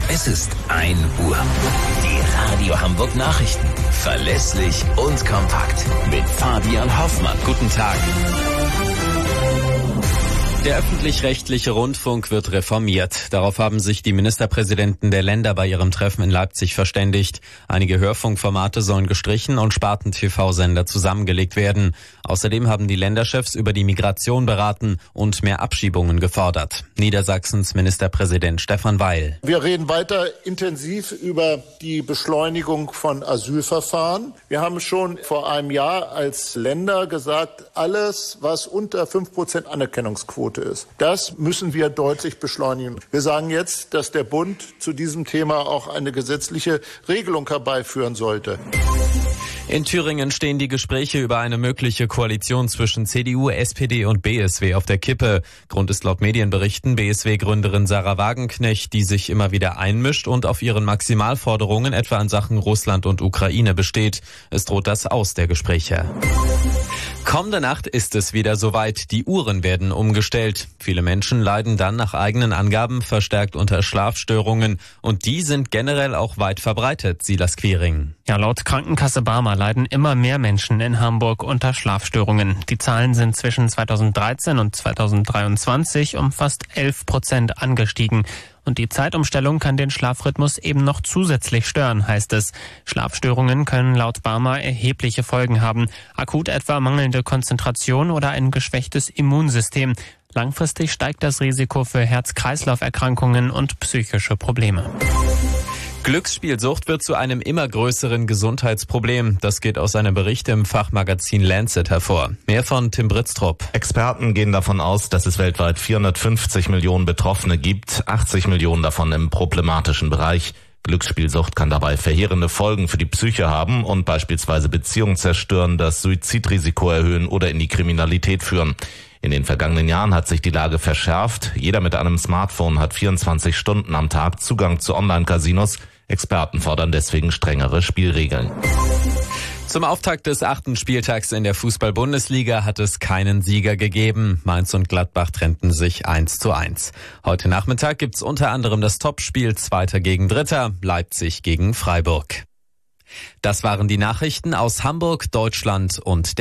Es ist 1 Uhr. Die Radio Hamburg Nachrichten. Verlässlich und kompakt. Mit Fabian Hoffmann. Guten Tag. Der öffentlich-rechtliche Rundfunk wird reformiert. Darauf haben sich die Ministerpräsidenten der Länder bei ihrem Treffen in Leipzig verständigt. Einige Hörfunkformate sollen gestrichen und Sparten-TV-Sender zusammengelegt werden. Außerdem haben die Länderchefs über die Migration beraten und mehr Abschiebungen gefordert. Niedersachsens Ministerpräsident Stefan Weil. Wir reden weiter intensiv über die Beschleunigung von Asylverfahren. Wir haben schon vor einem Jahr als Länder gesagt, alles, was unter 5% Anerkennungsquote ist, das müssen wir deutlich beschleunigen. Wir sagen jetzt, dass der Bund zu diesem Thema auch eine gesetzliche Regelung herbeiführen sollte. In Thüringen stehen die Gespräche über eine mögliche Koalition zwischen CDU, SPD und BSW auf der Kippe. Grund ist laut Medienberichten BSW-Gründerin Sarah Wagenknecht, die sich immer wieder einmischt und auf ihren Maximalforderungen etwa in Sachen Russland und Ukraine besteht. Es droht das Aus der Gespräche. Kommende Nacht ist es wieder soweit. Die Uhren werden umgestellt. Viele Menschen leiden dann nach eigenen Angaben verstärkt unter Schlafstörungen. Und die sind generell auch weit verbreitet, Silas Quiring. Ja, laut Krankenkasse Barmer leiden immer mehr Menschen in Hamburg unter Schlafstörungen. Die Zahlen sind zwischen 2013 und 2023 um fast 11% angestiegen. Und die Zeitumstellung kann den Schlafrhythmus eben noch zusätzlich stören, heißt es. Schlafstörungen können laut Barmer erhebliche Folgen haben. Akut etwa mangelnde Konzentration oder ein geschwächtes Immunsystem. Langfristig steigt das Risiko für Herz-Kreislauf-Erkrankungen und psychische Probleme. Glücksspielsucht wird zu einem immer größeren Gesundheitsproblem. Das geht aus einem Bericht im Fachmagazin Lancet hervor. Mehr von Tim Britztrup. Experten gehen davon aus, dass es weltweit 450 Millionen Betroffene gibt, 80 Millionen davon im problematischen Bereich. Glücksspielsucht kann dabei verheerende Folgen für die Psyche haben und beispielsweise Beziehungen zerstören, das Suizidrisiko erhöhen oder in die Kriminalität führen. In den vergangenen Jahren hat sich die Lage verschärft. Jeder mit einem Smartphone hat 24 Stunden am Tag Zugang zu Online-Casinos. Experten fordern deswegen strengere Spielregeln. Zum Auftakt des 8. Spieltags in der Fußball-Bundesliga hat es keinen Sieger gegeben. Mainz und Gladbach trennten sich 1:1. Heute Nachmittag gibt's unter anderem das Topspiel 2. gegen 3., Leipzig gegen Freiburg. Das waren die Nachrichten aus Hamburg, Deutschland und